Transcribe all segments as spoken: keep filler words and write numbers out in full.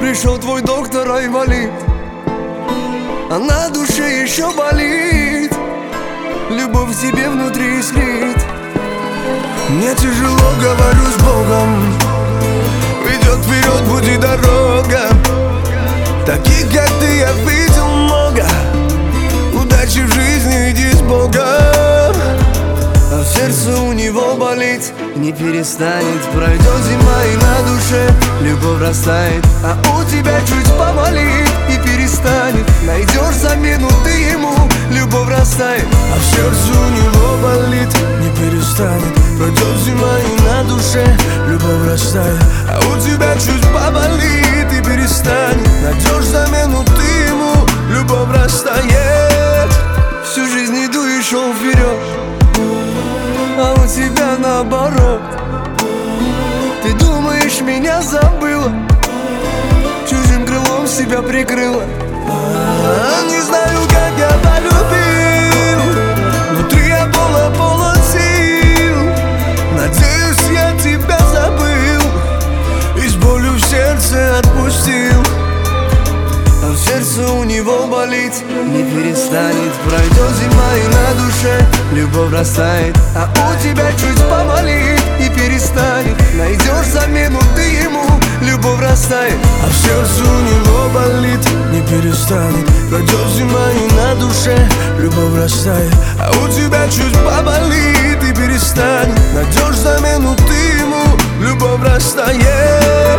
пришел твой доктор Айвалид, а на душе еще болит. Любовь в тебе внутри искрит. Мне тяжело, говорю с Богом. Идет вперед, будет дорога. Таких, как ты, я видел много. Удачи в жизни, иди с Богом. А в сердце у него болит, не перестанет. Пройдет зима и на душе любовь растает. А у тебя чуть поболит и перестанет. Найдешь замену ты ему, любовь растает. А в сердце у него болит, не перестанет. Пройдет зима и на душе любовь растает. А у тебя чуть поболит и перестанет. Найдешь замену ты ему, любовь растает. Всю жизнь иду и шел вперед, а у тебя наоборот. Ты думаешь, меня забыла, чужим крылом себя прикрыла. а, Не знаю, как я полюбил, внутри я полон, полон сил. Надеюсь, я тебя забыл и с болью в сердце отпустил. А в сердце у него болит, не перестанет. Пройдет зима и на душе любовь растает. А у тебя чуть поболит и перестанет. Найдешь замену ты ему, любовь растает. А в сердце у него болит, не перестанет. Пройдет зима и на душе любовь растает. А у тебя чуть поболит и перестанет. Найдешь замену ты ему, любовь растает.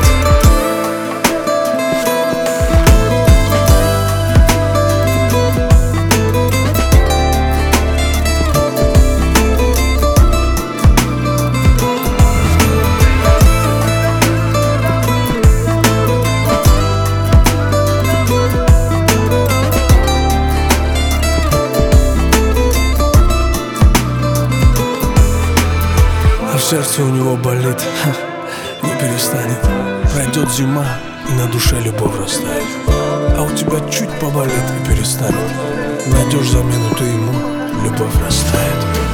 В сердце у него болит, ха, не перестанет. Пройдет зима и на душе любовь растает. А у тебя чуть поболит и перестанет. Найдешь замену ты ему, любовь растает.